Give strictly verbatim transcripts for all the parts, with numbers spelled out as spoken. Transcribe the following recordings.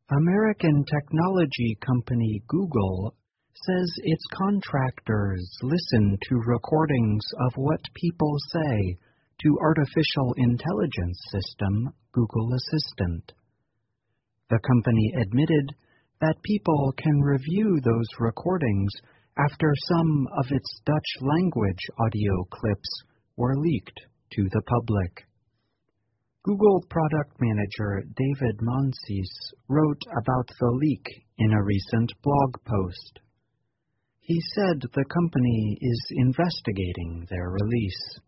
American technology company Google says its contractors listen to recordings of what people say to artificial intelligence system Google Assistant. The company admitted that people can review those recordings after some of its Dutch language audio clips were leaked to the public. Google product manager David Monsees wrote about the leak in a recent blog post. He said the company is investigating their release.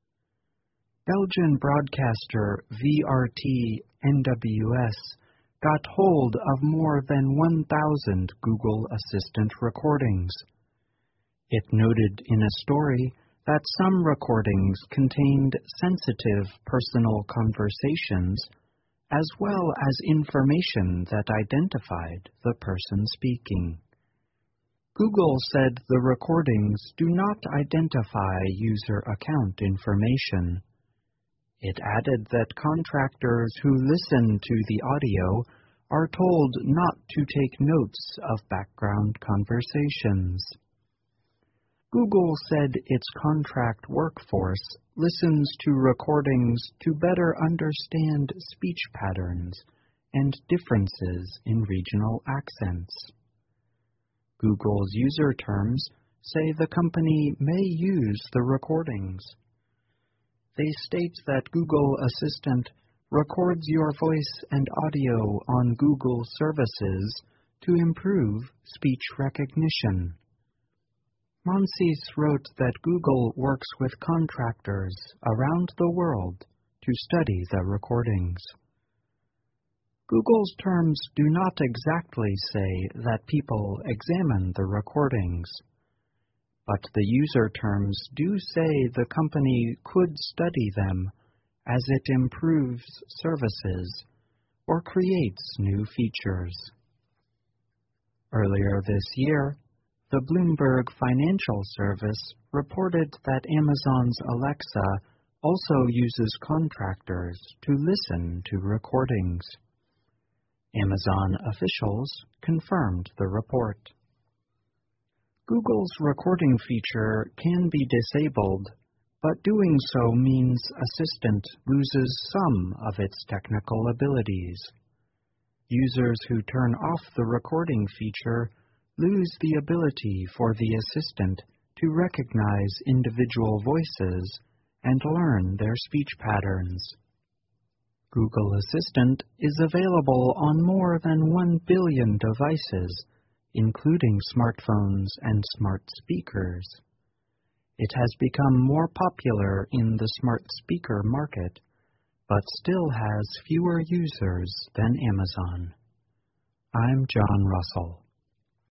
Belgian broadcaster V R T N W S got hold of more than one thousand Google Assistant recordings. It noted in a story that some recordings contained sensitive personal conversations, as well as information that identified the person speaking. Google said the recordings do not identify user account information. It added that contractors who listen to the audio are told not to take notes of background conversations. Google said its contract workforce listens to recordings to better understand speech patterns and differences in regional accents. Google's user terms say the company may use the recordings. They state that Google Assistant records your voice and audio on Google services to improve speech recognition. Monsees wrote that Google works with contractors around the world to study the recordings. Google's terms do not exactly say that people examine the recordings, but the user terms do say the company could study them as it improves services or creates new features. Earlier this year, the Bloomberg Financial Service reported that Amazon's Alexa also uses contractors to listen to recordings. Amazon officials confirmed the report. Google's recording feature can be disabled, but doing so means Assistant loses some of its technical abilities. Users who turn off the recording feature lose the ability for the Assistant to recognize individual voices and learn their speech patterns. Google Assistant is available on more than one billion devices, including smartphones and smart speakers. It has become more popular in the smart speaker market, but still has fewer users than Amazon. I'm John Russell.